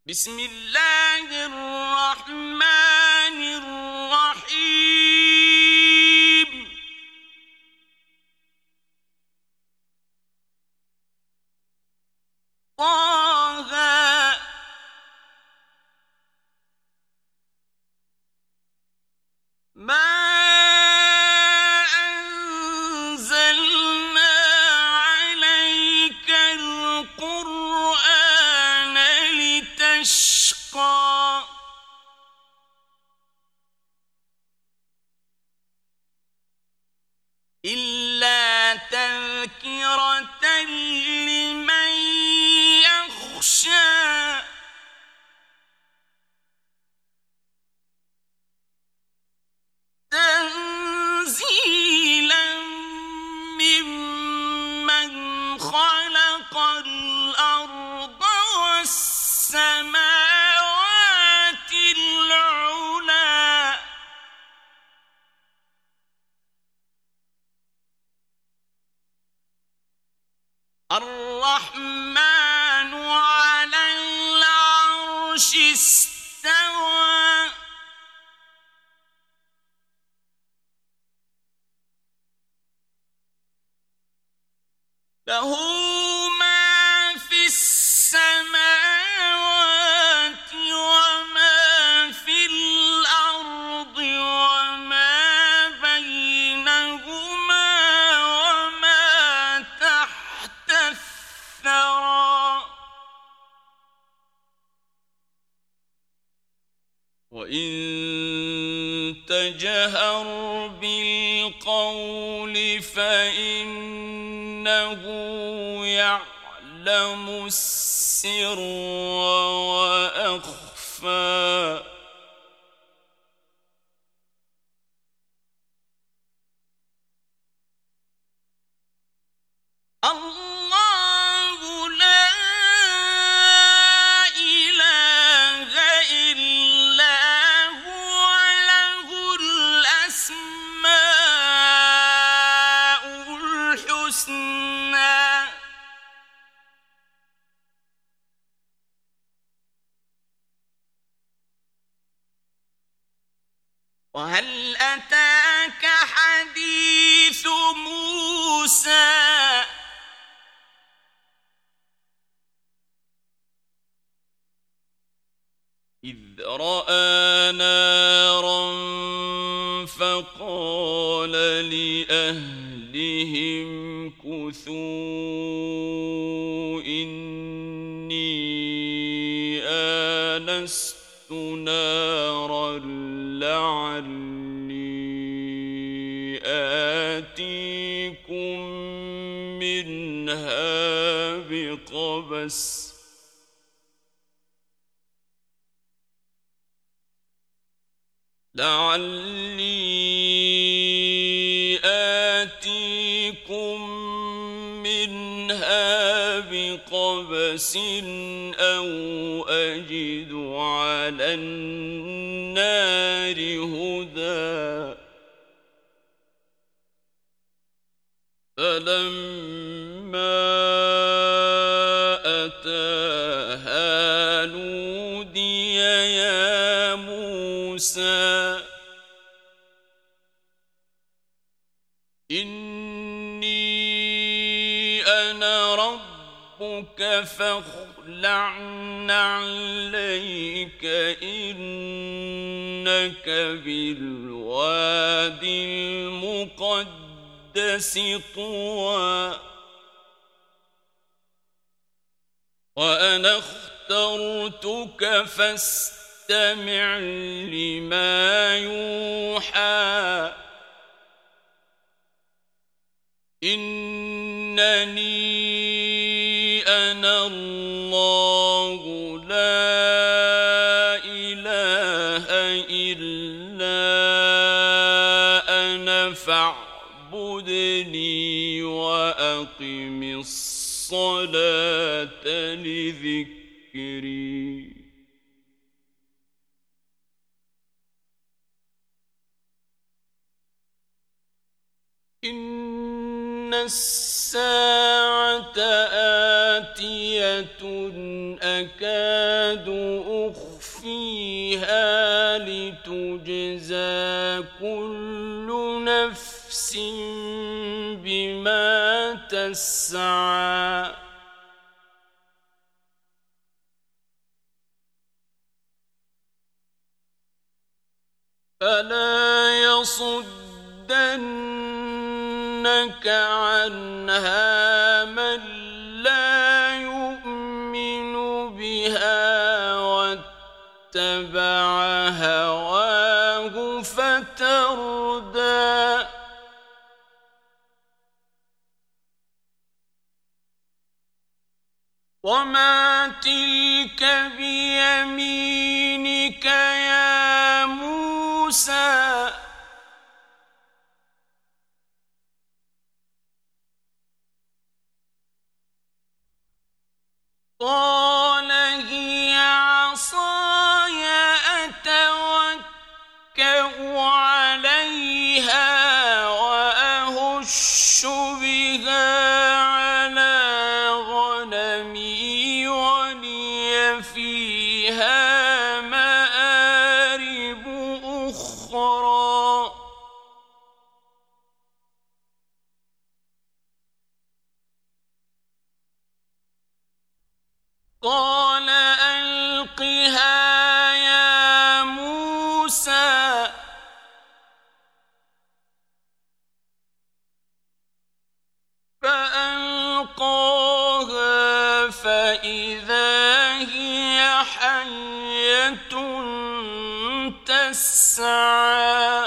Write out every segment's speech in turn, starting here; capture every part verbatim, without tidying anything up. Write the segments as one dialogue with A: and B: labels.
A: بسم الله الرحمن الرحيم طه ما أنزلنا عليك القرآن لتشقى إلا تذكرة لمن يخشى تنزيلا ممن خلق الأرض والسماوات العلى الرحمن على العرش استوى له ما في السماوات وما في الأرض وما بينهما وما تحت الثرى وإن تجهر بالقول فإنه يعلم السر وأخفى الله لا إله إلا هو له الأسماء الحسنى وهل أتاك حديث موسى إذ رأى نارا فقال لأهلهم كثوا إني آنست نارا لعلي آتيكم منها بقبس لعلي آتيكم منها بقبس أو أجد على النار هدى فلما أتاها نودي يا موسى إني أنا ربك فاخلع نعليك إنك بالوادي المقدس طوى وأنا اخترتك فاستمع لما يوحى إنني أنا الله لا إله إلا أنا فاعبدني وأقم الصلاة لذكري إن الساعة آتية أكاد أخفيها لتجزى كل نفس بما تسعى فلا يصدنك عنها من لا يؤمن بها واتبع هواه فتردى وما تلك بيمينك يا موسى قال هي عصاي أتوكأ عليها وأهش بها على غنمي ولي فيها مآرب أخرى قال ألقها يا موسى فألقاها فإذا هي حية تسعى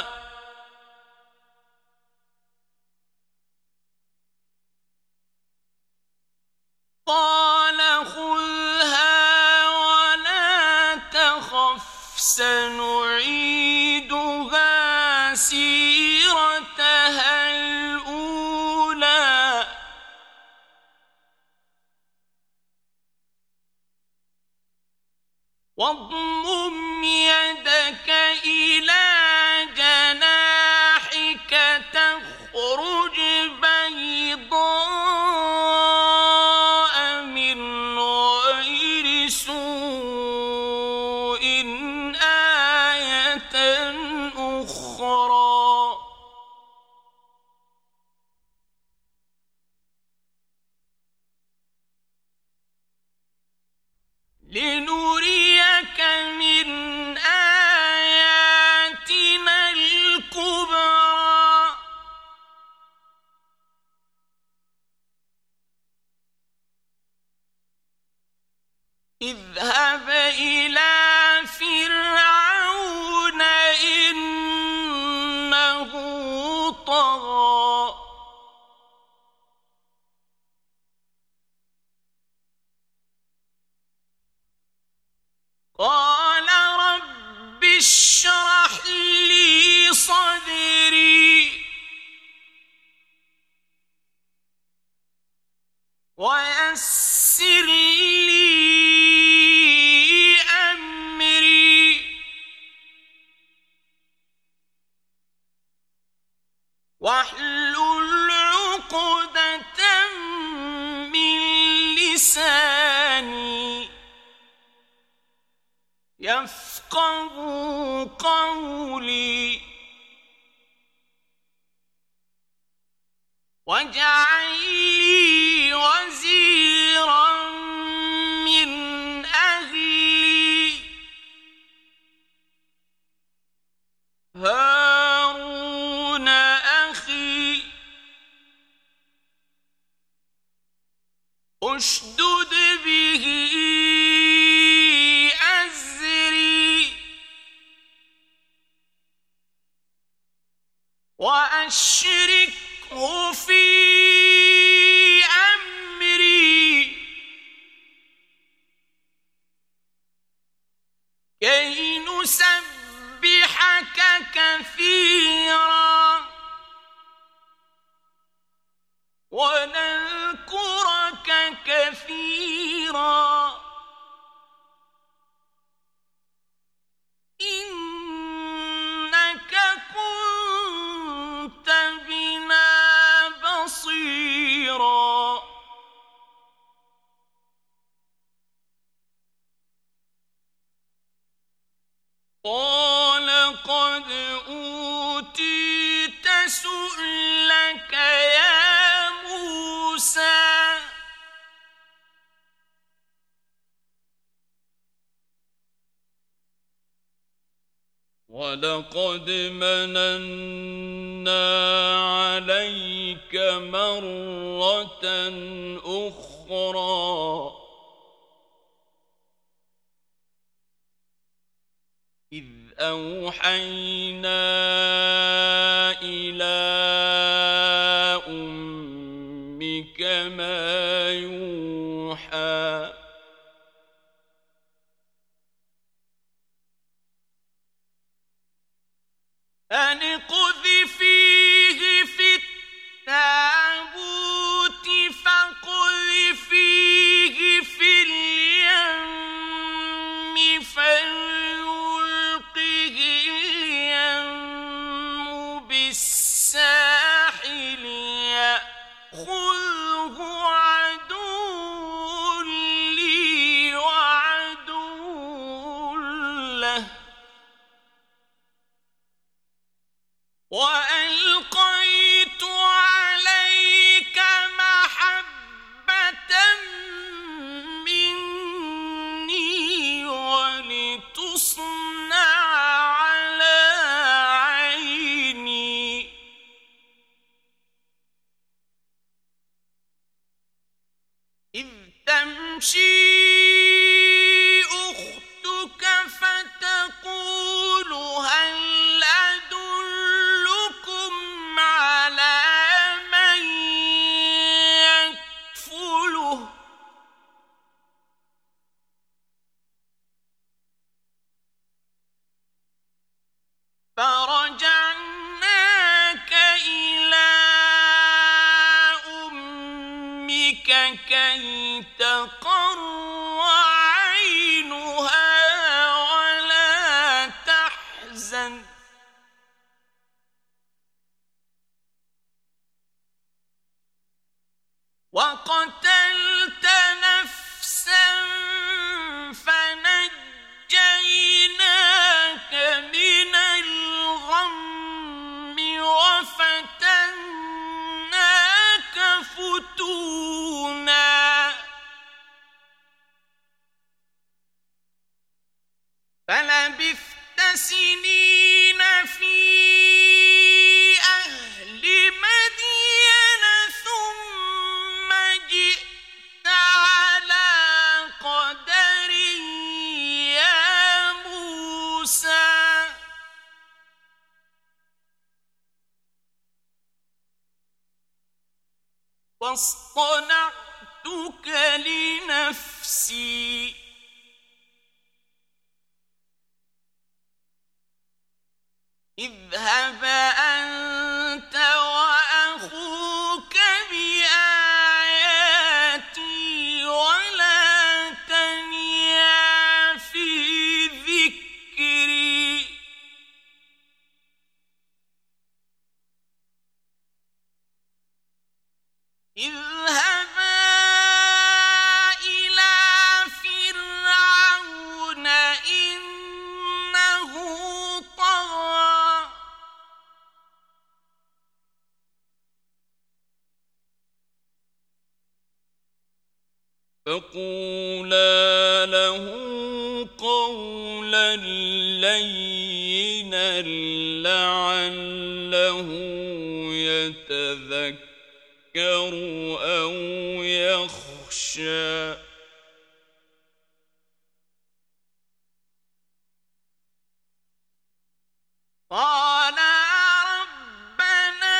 A: قال خذها ولا تخف سنعيدها سيرتها الأولى واضمم يدك إلى جناحك تخرج بيضاء من غير سوء آية أخرى لنريك من آياتنا الكبرى اذهب إلى فرعون إنه طغى قال رب اشرح لي صدري ويسر لي أمري واحلل عقدة من لساني يفقهوا قولي واجعل لي وزيرا من أهلي هارون أخي اشدد به أزري وأشركه في أمري كي نسبحك كثيرا ونذكرك كثيرا إنك كنت بنا بصيرا وَلَقَدْ مَنَنَّا عَلَيْكَ مَرَّةً أُخْرَى إِذْ أَوْحَيْنَا إِلَىٰ أُمِّكَ مَا يُوحَىٰ أَنِ اقْذِفِيهِ فِي التَّابُوتِ فَاقْذِفِيهِ فِي الْيَمِّ فَلْيُلْقِهِ الْيَمُّ بِالسَّاحِلِ يَأْخُذْهُ عَدُوٌّ لِّي وَعَدُوٌّ لَّهُ وَأَلْقَيْتُ عَلَيْكَ مَحَبَّةً مِّنِّي وَلِتُصْنَعَ عَلَىٰ عَيْنِي إِذْ تَمْشِي أُخْتُكَ فَتَقُولُ هَلْ أَدُلُّكُمْ عَلَىٰ مَن يَكْفُلُهُ ۖ فَرَجَعْنَاكَ إِلَىٰ أُمِّكَ كَيْ تَقَرَّ عَيْنُهَا وَلَا تَحْزَنَ ۚ وَقَتَلْتَ نَفْسًا فَنَجَّيْنَاكَ مِنَ الْغَمِّ وَفَتَنَّاكَ فُتُونًا فَلَبِثْتَ سِنِينَ فِي أَهْلِ مَدْيَنَ ثُمَّ جِئْتَ عَلَىٰ قَدَرٍ يَا مُوسَىٰ وَاصْطَنَعْتُكَ لِنَفْسِي اذْهَبْ أَنتَ وَأَخُوكَ بِآيَاتِي وَلَا تَنِيَا فِي ذِكْرِي اذْهَبَا إِلَىٰ فِرْعَوْنَ إِنَّهُ طَغَىٰ فَقُولَا لَهُ قَوْلًا لَّيِّنًا لَّعَلَّهُ يَتَذَكَّرُ أَوْ يَخْشَىٰ قَالَ رَبَّنَا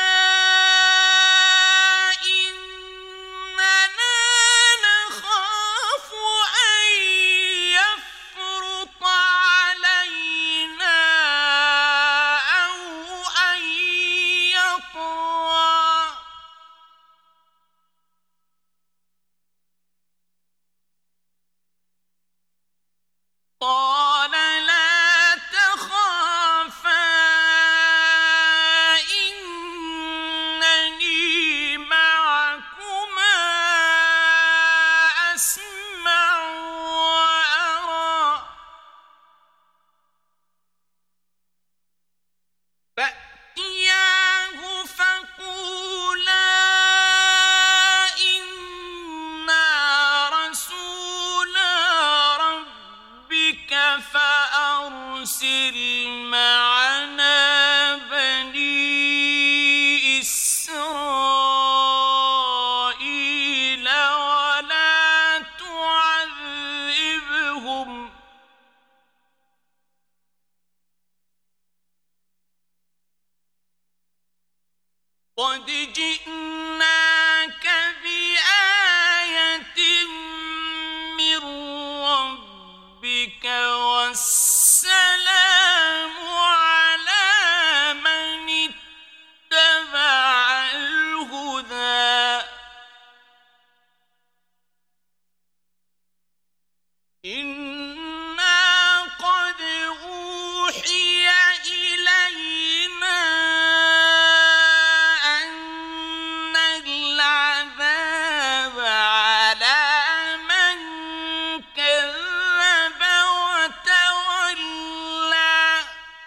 A: إِنَّنَا نَخَافُ أَن يَفْرُطَ عَلَيْنَا أَوْ أَن يَطْغَىٰ قَالَ لَا تَخَافَا إِنَّنِي مَعَكُمَا أَسْمَعُ وَأَرَىٰ فَأْتِيَاهُ فَقُولَا إِنَّا رَسُولَا رَبِّكَ أرسل معنا بني إسرائيل ولا تعذبهم قد جئناك بآية من ربك والسلام على من اتبع الهدى إنا قد أوحي إلينا أن العذاب على من كذب وتولى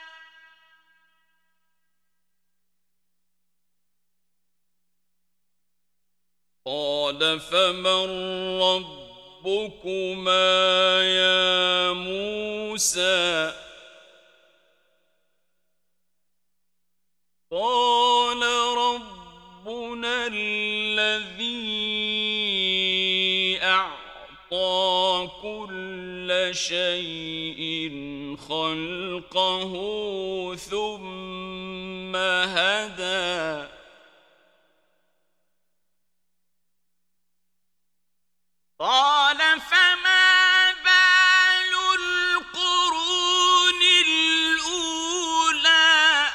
A: قال فمن ربكما يا موسى قال ربنا الذي أعطى كل شيء خلقه ثم هدى قال فما بال القرون الأولى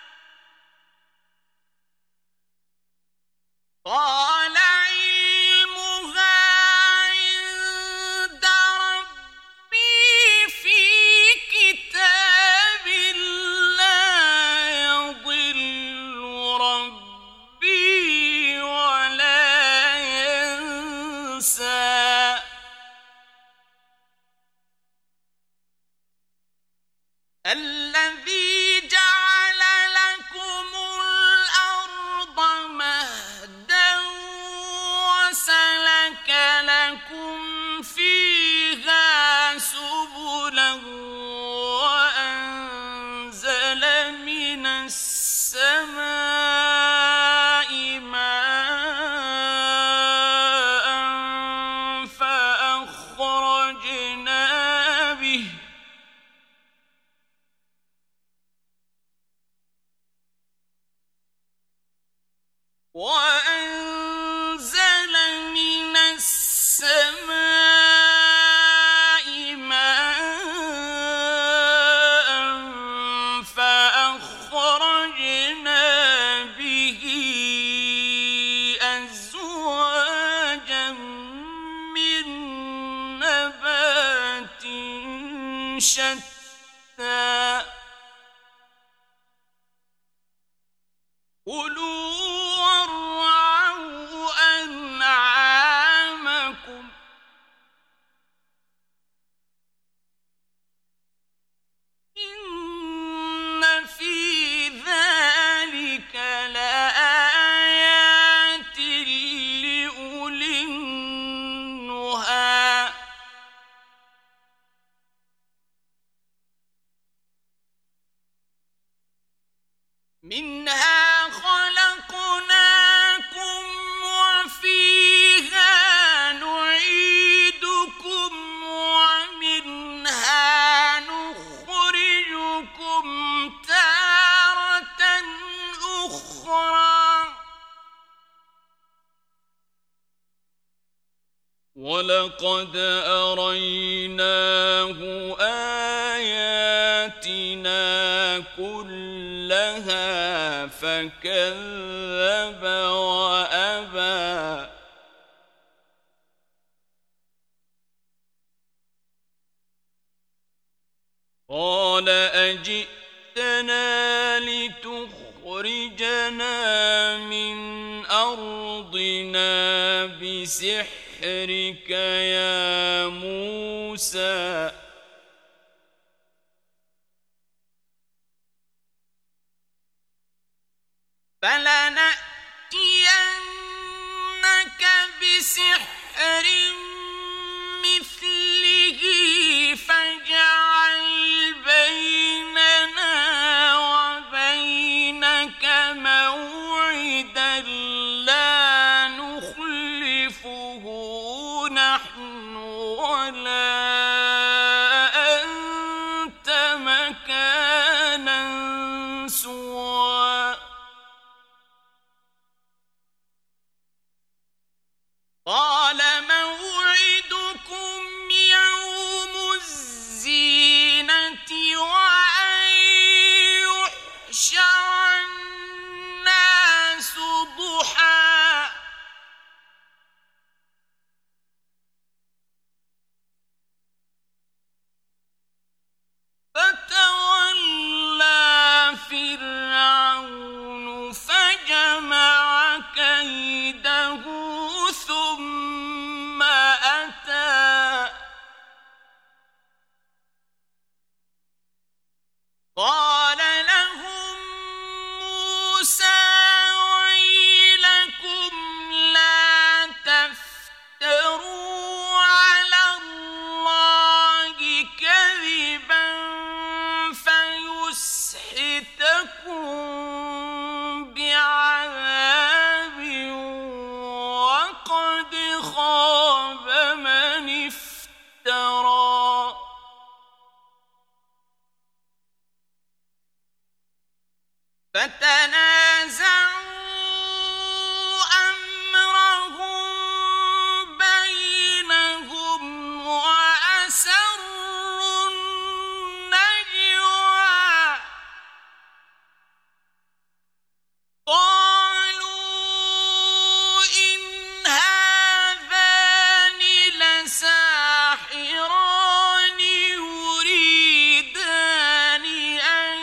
A: قال علمها عند ربي في كتاب لا يضل ربي ولا ينسى الذي جعل لكم الأرض مهدا وسلك لكم فيها سبلا وأنزل من السماء ماء فأخرجنا به وأنزل من السماء ماء فأخرجنا به أزواجا من نبات شتى كلوا وارعوا أنعامكم إن في ذلك لآيات لأولي النهى منها خلقناكم وفيها نعيدكم ومنها نخرجكم تارة أخرى ولقد أريناه آياتنا كلها فكذب وأبى قال أجئتنا لتخرجنا من أرضنا بسحرك يا موسى فلنأتينك بسحر مثله فاجعل بيننا فتنازعوا أمرهم بينهم وأسروا النجوى قالوا إن هذان لساحران يريدان أن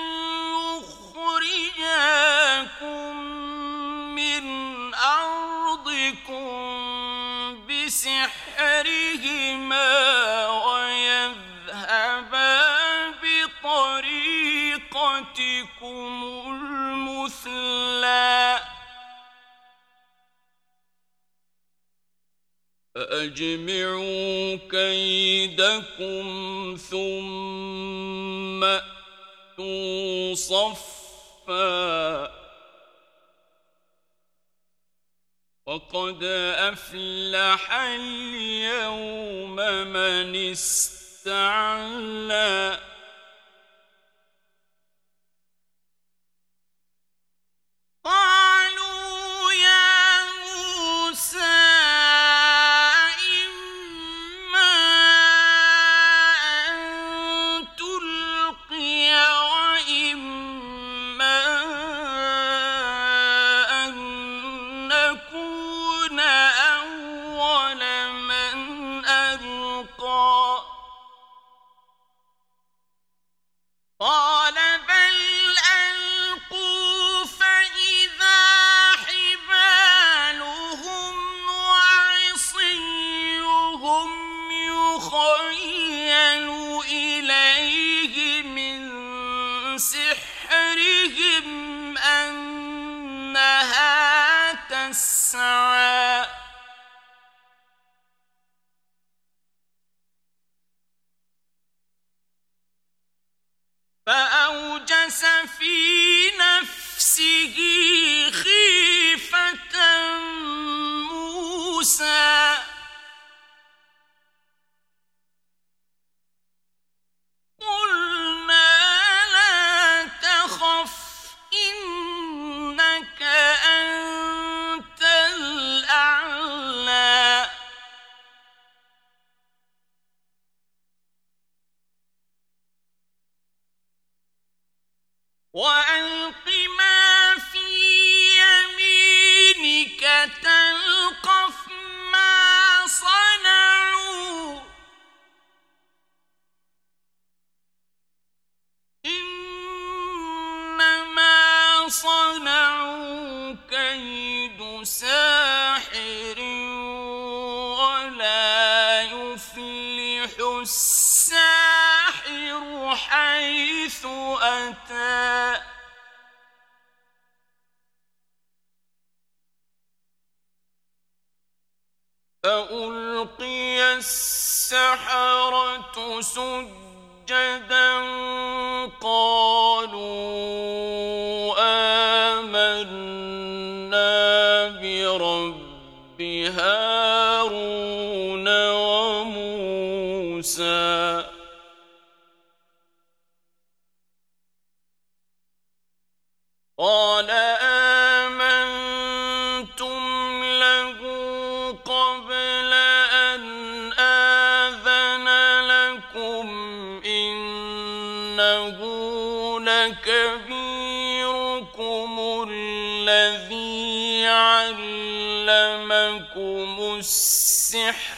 A: يخرجاكم من أرضكم بسحرهما ويذهبا بطريقتكم المثلى فأجمعوا كيدكم ثم أتوا صفا وقد أفلح اليوم من استعلى قالوا يا موسى إما أن تلقي وإما أن نكون أول من ألقى قال بل ألقوا فإذا حبالهم وعصيهم يخيل إليه من سحرهم أنها تسعى فأوجس في نفسه خيفة موسى قلنا لا تخف إنك أنت الأعلى وألق ما في يمينك تلقف ما صنعوا إنما صنعوا كيد ساحر ولا يفلح الساحر حيث أتى فألقي السحرة سجدا قالوا آمنا برب هارون وموسى قال آمنتم له قبل أن آذن لكم إنه لكبيركم الذي علمكم السحر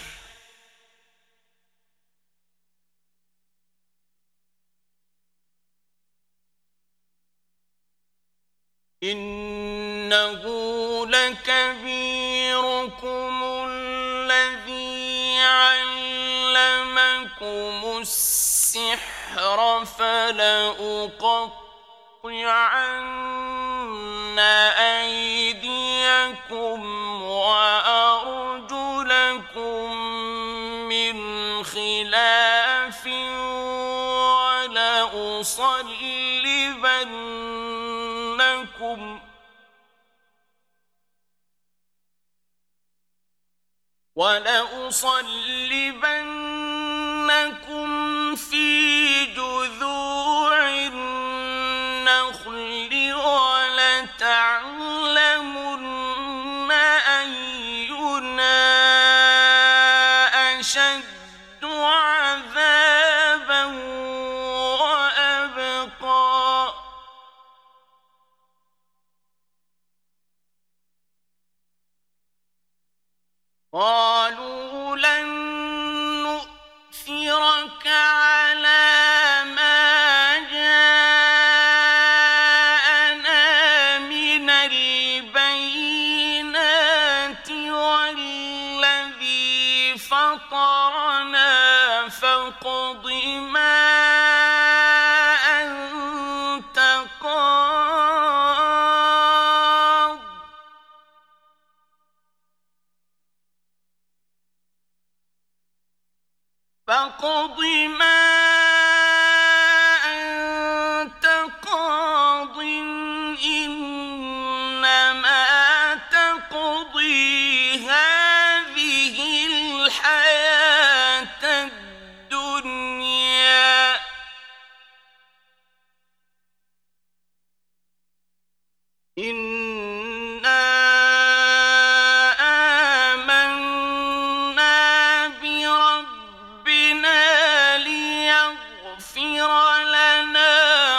A: إنه لكبيركم الذي علمكم السحر فلأقطعن أيديكم وأرجلكم من خلاف ولأصلبنكم ولأصلبنكم في جذوع النخل ما أنت قاض فاقض ما أنت قاض إنما تقضي هذه الحياة الدنيا إنا آمنا بربنا ليغفر لنا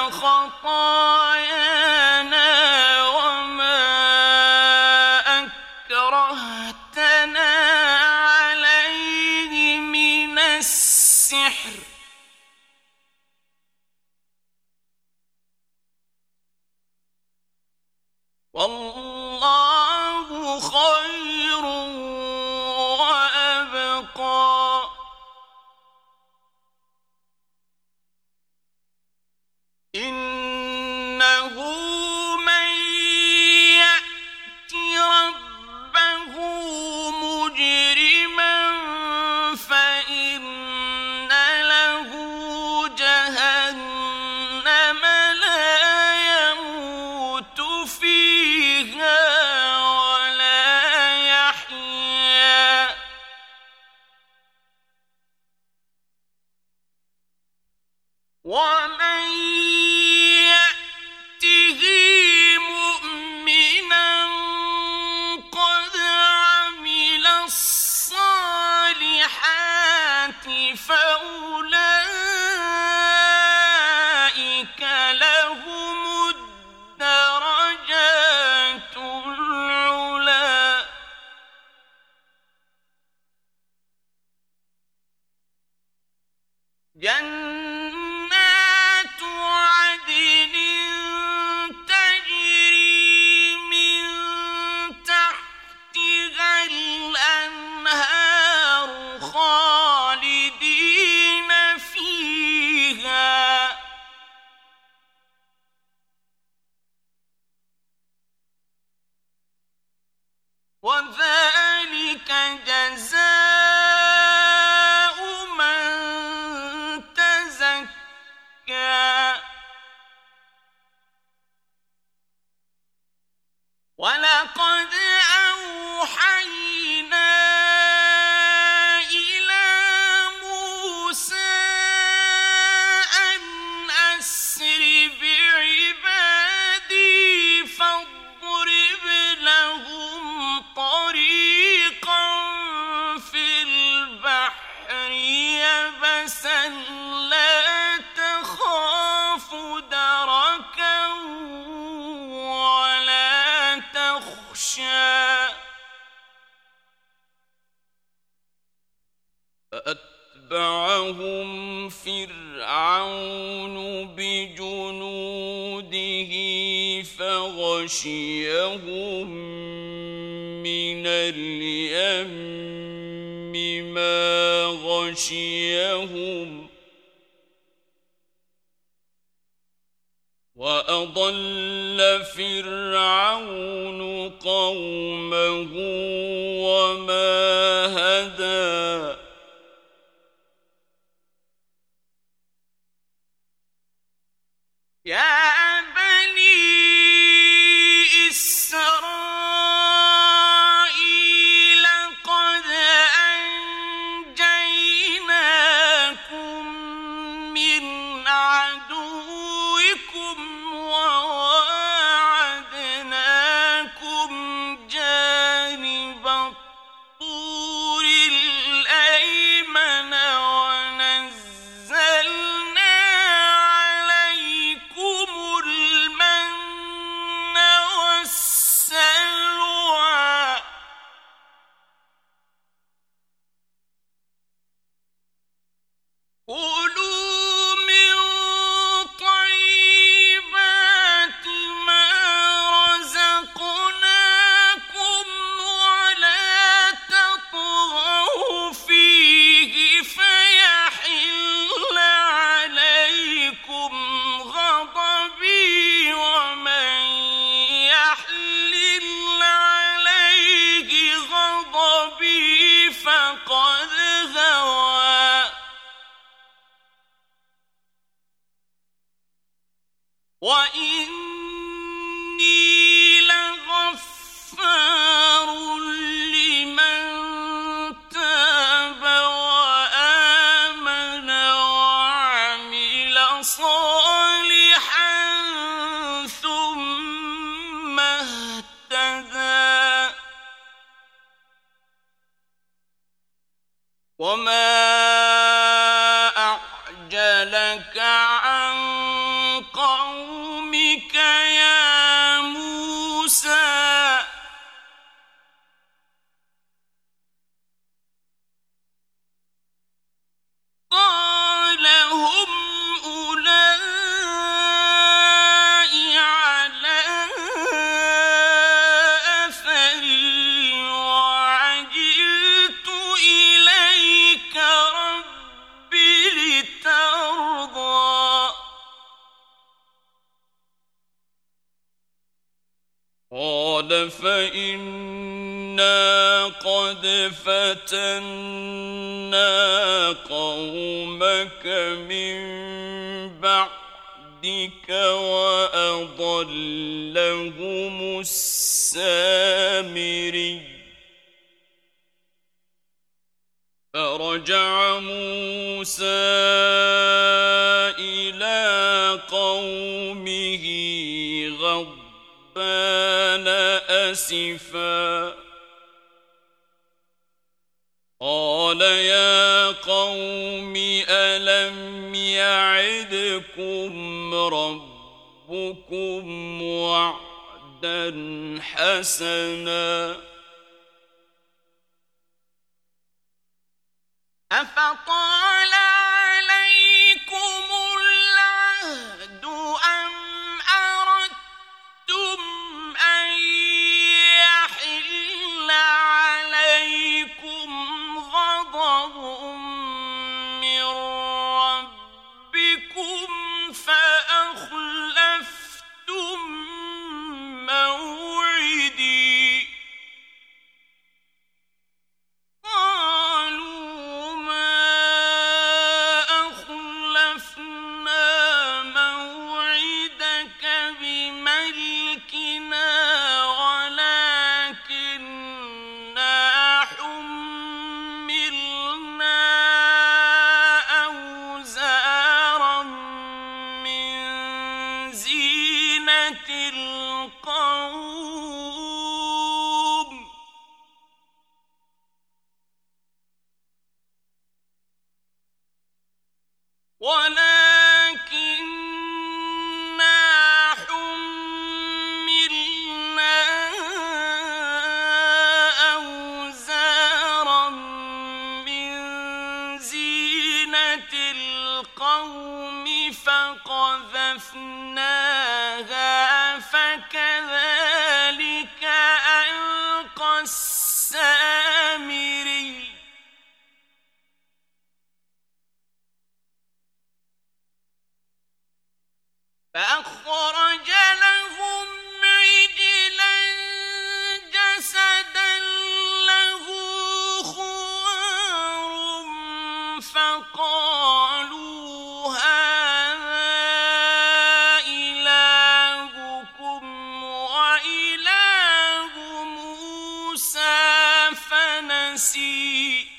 A: خطايانا وما أكرهتنا عليه من السحر والله خير وأبقى إنه من يأت ربه مجرما فإن له جهنم لا يموت فيها ولا يحيا ومن يأته مؤمنا قد عمل الصالحات فأولئك لهم الدرجات العلى جنات عدن تجري من تحتها الأنهار خالدين فيها وذلك جزاء من تزكى ولقد أوحينا إلى موسى أن أسر بعبادي فاضرب لهم طريقا في البحر يبسا لا تخاف دركا ولا تخشى فأتبعهم فرعون بجنوده فغشيهم من اليم ما غشيهم وأضل فرعون قومه وما هدى يا بني إسرائيل قد أنجيناكم من عدوكم وواعدناكم جانب الطور الأيمن ونزلنا عليكم المن والسلوى كلوا من وإني لغفار لمن تاب وآمن وعمل صالحا ثم اهتدى وما أعجلك عن قومك يا موسى قال هم أولئك على أثري وعجلت إليك رب لترضى قال فإنا قد فتنا قومك من بعدك وأضلهم السامري فرجع موسى إلى قومه غضبان أسفا قال يا قوم ألم يعدكم ربكم وعدا حسنا أفطال عليكم العهد أم أردتم أن يحل عليكم غضب من ربكم فأخلفتم موعدي قالوا ما أخلفنا موعدك بملكنا ولكننا حملنا أوزارا من زينة القوم ولكننا حملنا أوزارا من زينة القوم فقذفناها فكذلك ألقى السامري فأخرج لهم عجلا جسدا له خوار فقالوا هذا إلهكم وإله موسى فنسي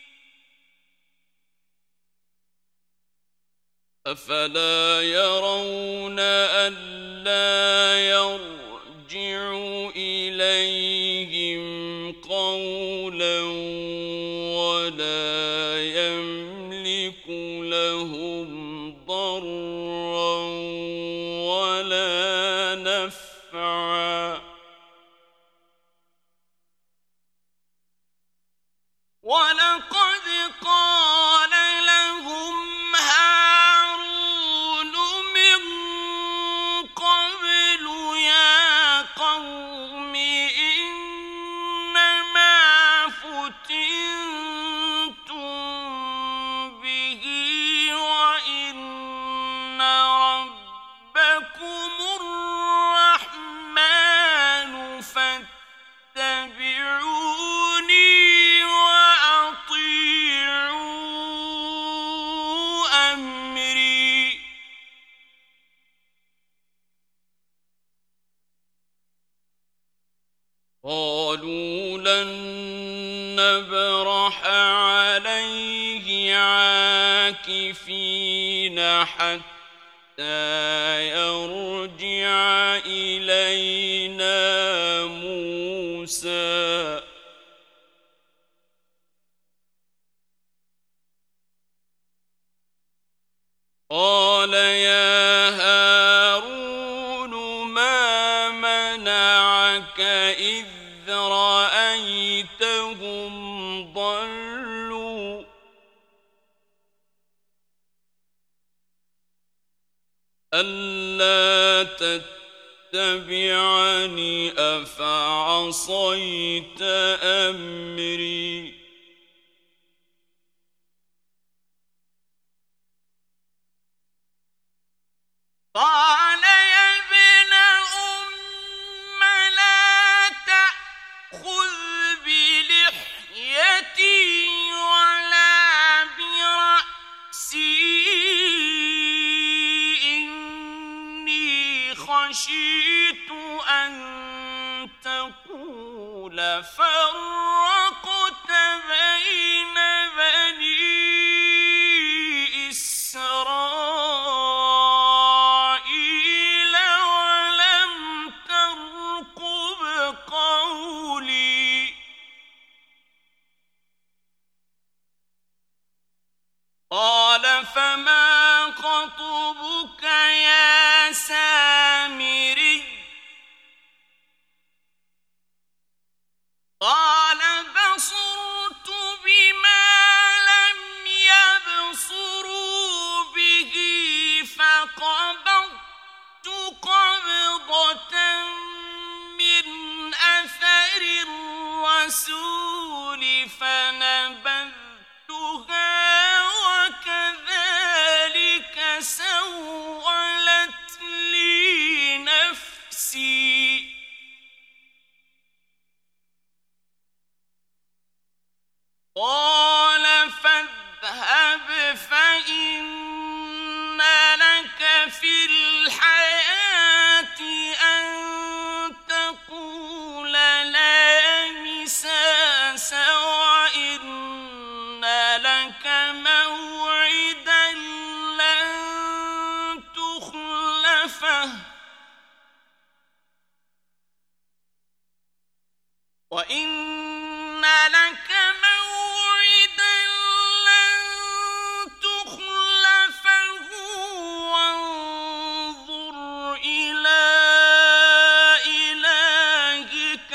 A: أفلا يرون ألا يرجع إليهم قولا ولا يملك لهم ضرا ولا نفعا ولقد قال لهم هارون من قبل يا قوم إنما فتنتم به وإن قالوا لن نبرح عليه عاكفين حتى يرجع إلينا موسى قال يا هارون ما منعك إذ رأيتهم ضلوا ألا تتبعني أفعصيت أمري قال يا ابن أم لا تأخذ بلحيتي ولا برأسي إني خشيت أن تقول فرقت بين بني إسرائيل ولم ترقب قولي قال فما خطبك يا سامري قال بصرت بما لم يبصروا به فقبضت قبضة من أثر الرسول فنبذتها وكذلك سولت لي نفسي قال فاذهب فإن لك في الحياة أن تقول لا مساس وإن لك موعدا لن تخلفه وإن لك موعدا لن تخلفه وانظر إلى إلهك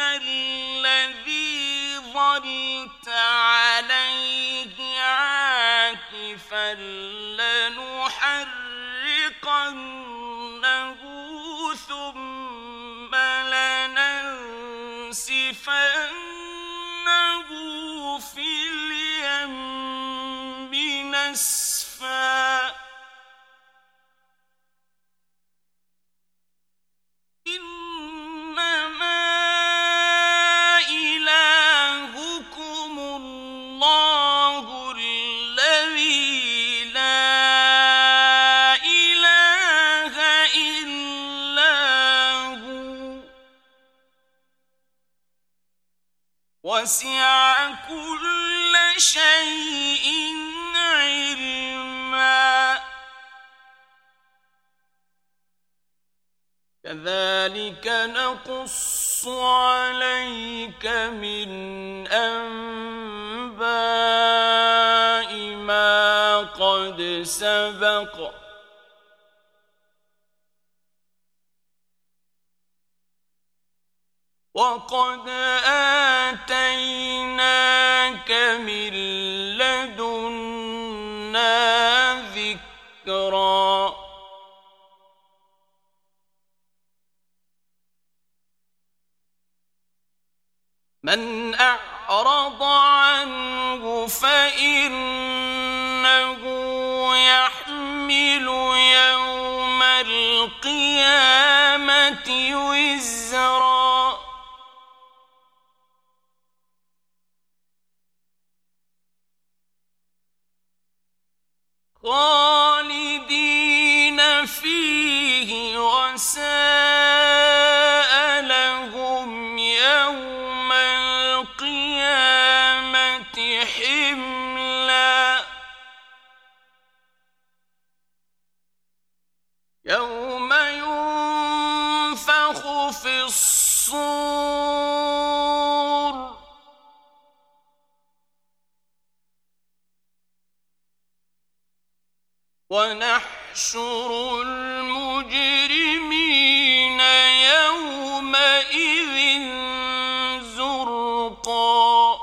A: الذي ظلت عليه عاكفا لنحرقنه ثم لننسفنه في اليم نسفا إنما إلهكم الله الذي لا إله إلا هو وسع كل شيء علما كذلك نقص عليك من أنباء ما قد سبق وقد آتيناك من لدنا ذكرا من أعرض عنه فإنه يحمل يوم القيامة وزرا خالدين فيه وساء لهم يوم يوم ينفخ في الصور ونحشر المجرمين يومئذ زرقا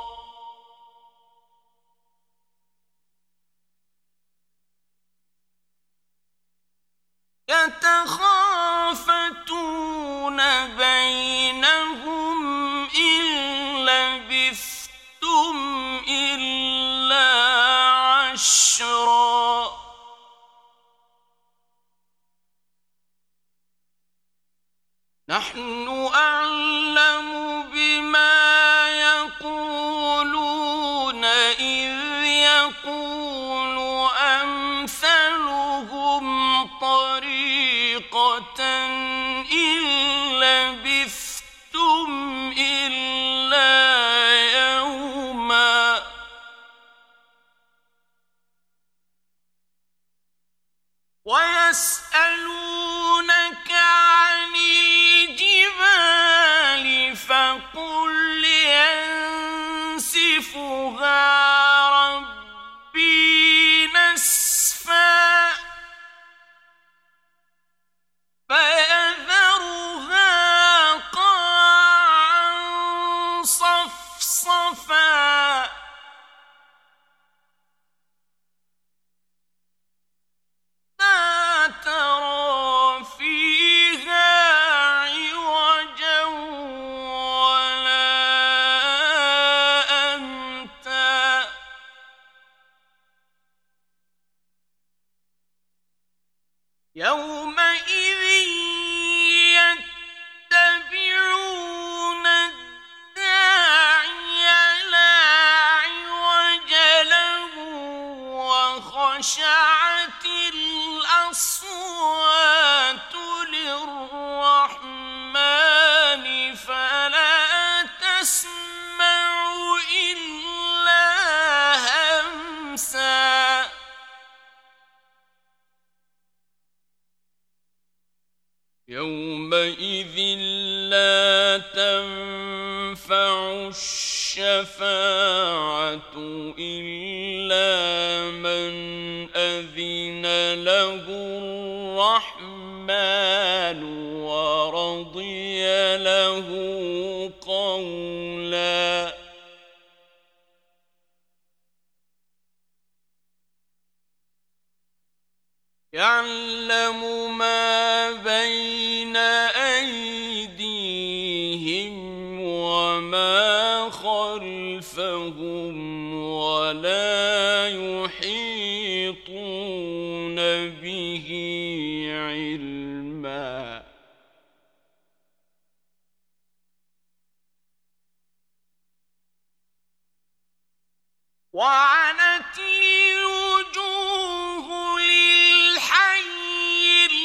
A: يتخافتون بينهم إن لبثتم إلا عشرا نحن أعلم بما يقولون إذ يقول أمثلهم طريقة إن لبثتم إلا يوما ويسألونك عن الجبال فقل ينسفها ربي نسفا فيذرها قاعا صفصفا لا ترى فيها عوجا ولا أمتا يومئذ يتبعون الداعي لا عوج له وخشعت الأصوات للرحمن فلا تسمع إلا همسا يومئذ لا تنفع الشفاعة إلا من أذن له الرحمن ورضي له قولا يعلم ما بين أيديهم وما خلفهم ولا يحيطون به علما وعنت الوجوه للحي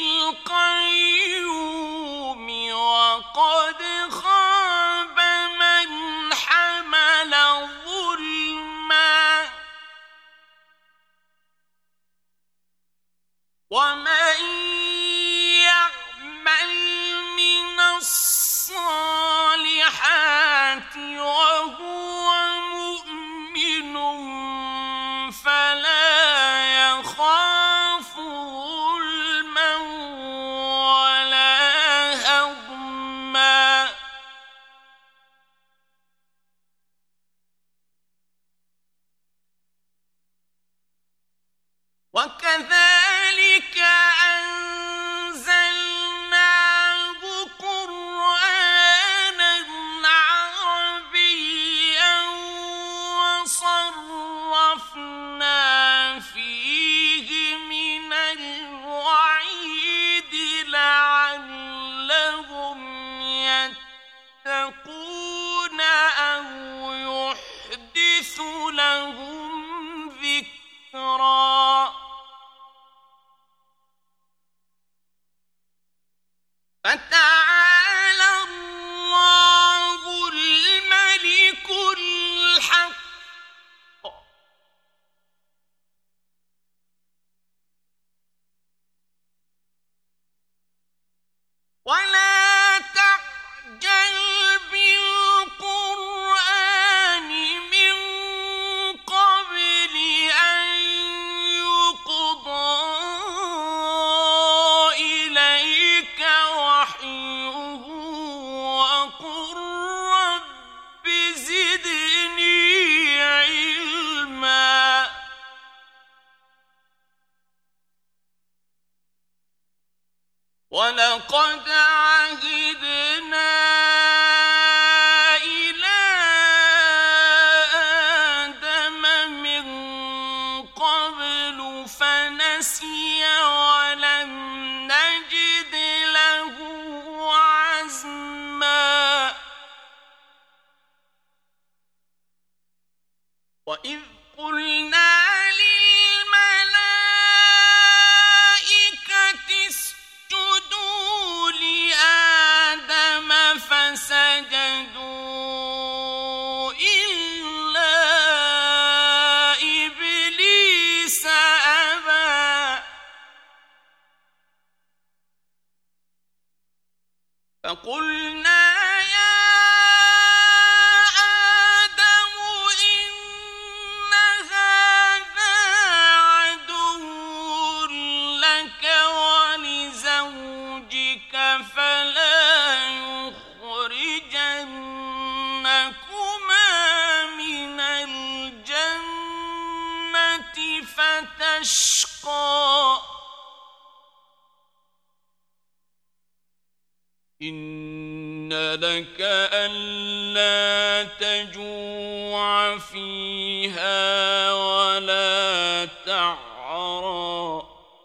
A: القيوم وقد خاب من حمل ظلما ومن يعمل من الصالحات وهو مؤمن فلا يخاف ظلما ولا هضما وكذلك أنزلناه قرآنا عربيا وصرفنا فيه من الوعيد لعلهم يتقون أو يحدث لهم ذكرا فتعالى الله الملك الحق وَلَقَدْ عَهِدْنَا إِلَىٰ آدَمَ مِن قَبْلُ فَنَسِيَ وَلَمْ نَجِدْ لَهُ عَزْمًا وَإِذْ قُلْنَا فسجدوا إلا إبليس أبى فقلنا يا آدم إن هذا عدو لك ولزوجك فلا فتشقى إن لك ألا تجوع فيها ولا تعرى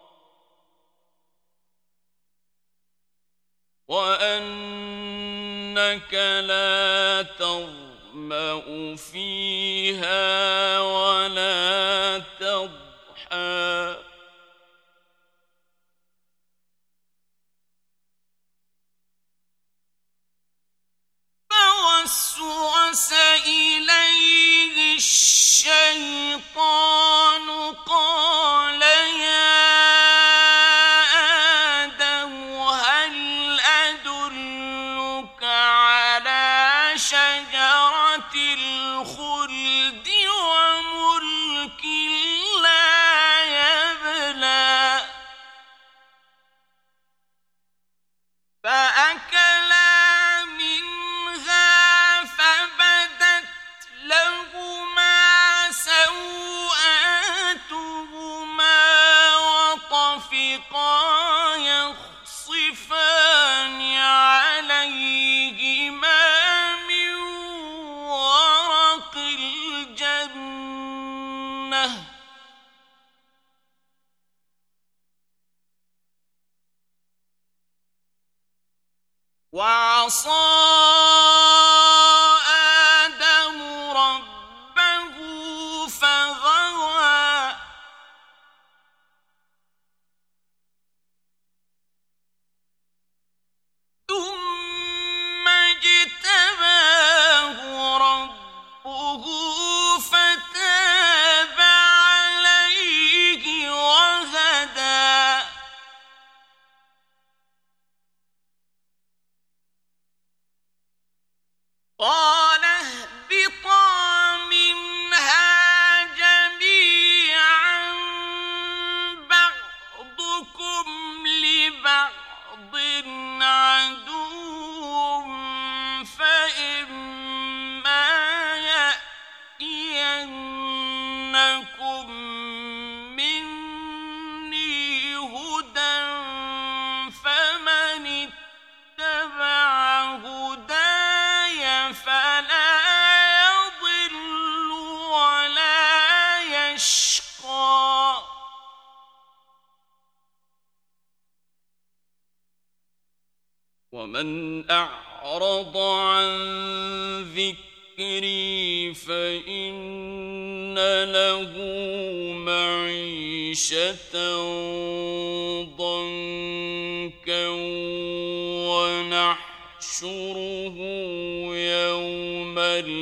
A: وأنك لا تظمأ فيها ولا تضحى فوسوس إليه الشيطان قال يا آدم هل أدلك على شجرة الخلد وملك لا يبلى فأكلا منها فبدت لهما سوآتهما وطفقا يخصفان عليهما من ورق الجنة وعصى آدم ربه فغوى ثم اجتباه ربه فتاب عليه وهدى قال اهبطا منها جميعا بعضكم لبعض عدو فإما يأتينكم مني هدى فمن اتبع هداي فلا يضل ولا يشقى ومن أعرض عن ذكري فإن له معيشة ضنكا ونحشره يوم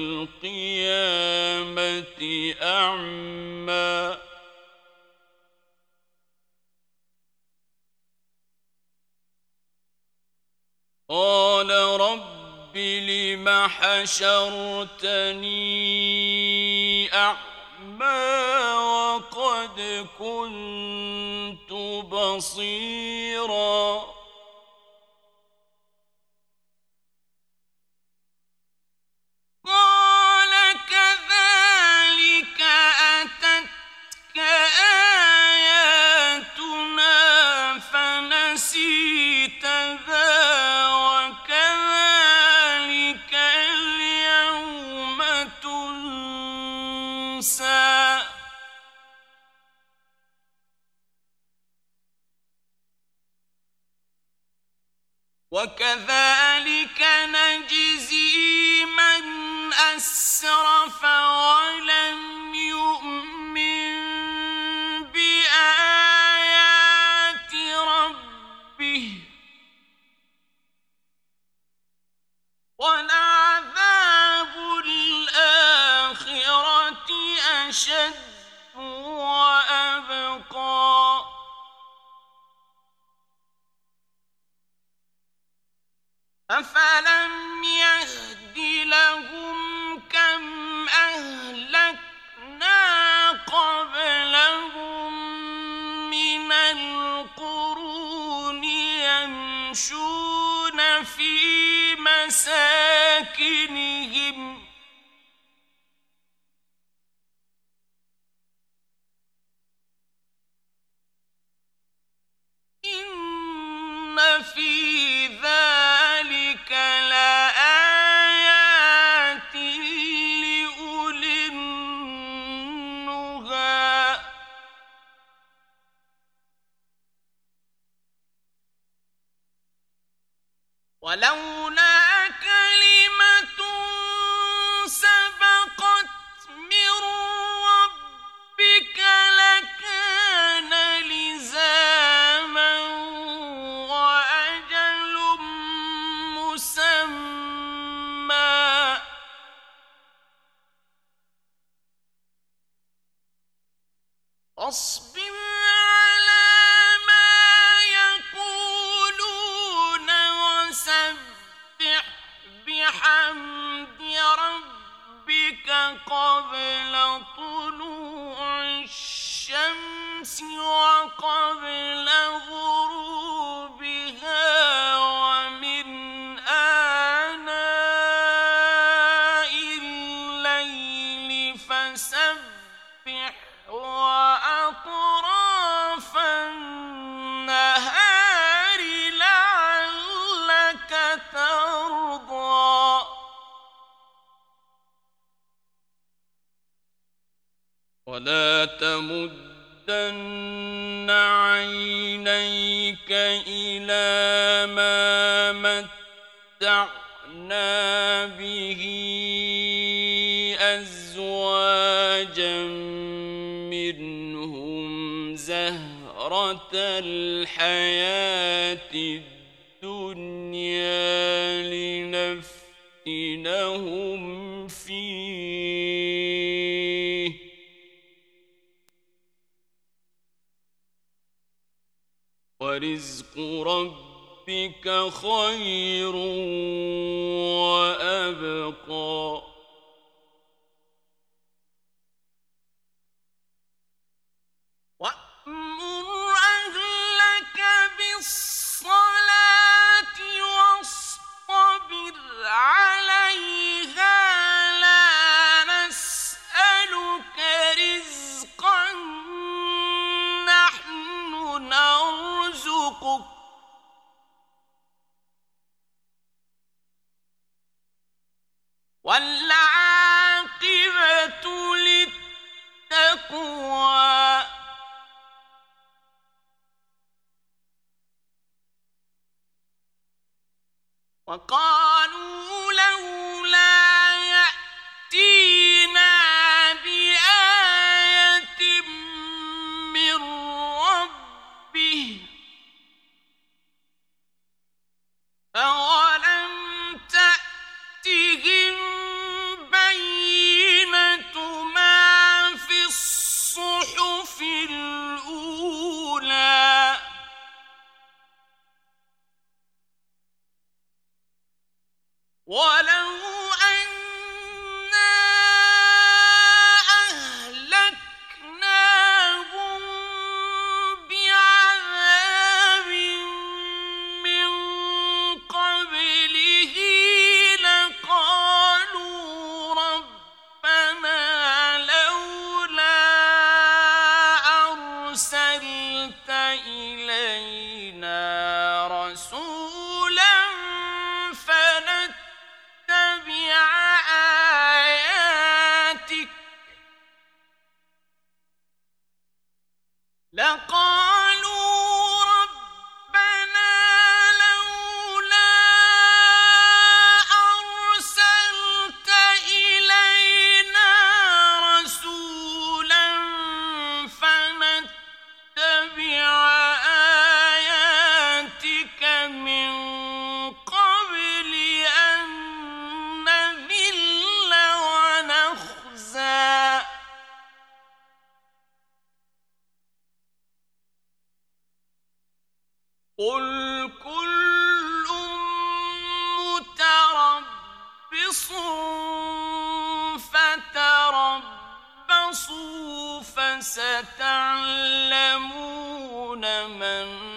A: القيامة أعمى قال رب لم حشرتني أعمى وقد كنت بصيرا قال كذلك أتتك آياتنا فنسيتها وكذلك نجزي من أسرف ولم يؤمن بآيات ربه ولعذاب الآخرة أشد وأبقى أفلم يهد لهم كم أهلكنا قبلهم من القرون يمشون في مساكنهم إن في ذلك لآيات لأولي النهى ولولا كلمة سبقت من ربك لكان لزاما وأجل مسمى فاصبر على ما يقولون وسبح بحمد ربك قبل طلوع الشمس وقبل غروبها ومن آناء الليل فسبح وأطراف النهار لعلك ترضى ولا تمدن عينيك إلى ما متعنا به أزواجا منهم زهرة الحياة الدنيا لنفتنهم فيه ورزق ربك خير وأبقى وأمر أهلك بالصلاة واصطبر عليها لا نسألك رزقا نحن نرزقك والعاقبة للتقوى وقالوا لولا يأتينا بآية من ربه أولم تأتهم بينة ما في الصحف الأولى ولو أنا أهلكناهم بعذاب من قبله لقالوا ربنا لولا أرسلت إلينا رسولا فنتبع قُلْ كُلٌّ مُّتَرَبِّصٌ فَتَرَبَّصُوا فَسَتَعْلَمُونَ مَنْ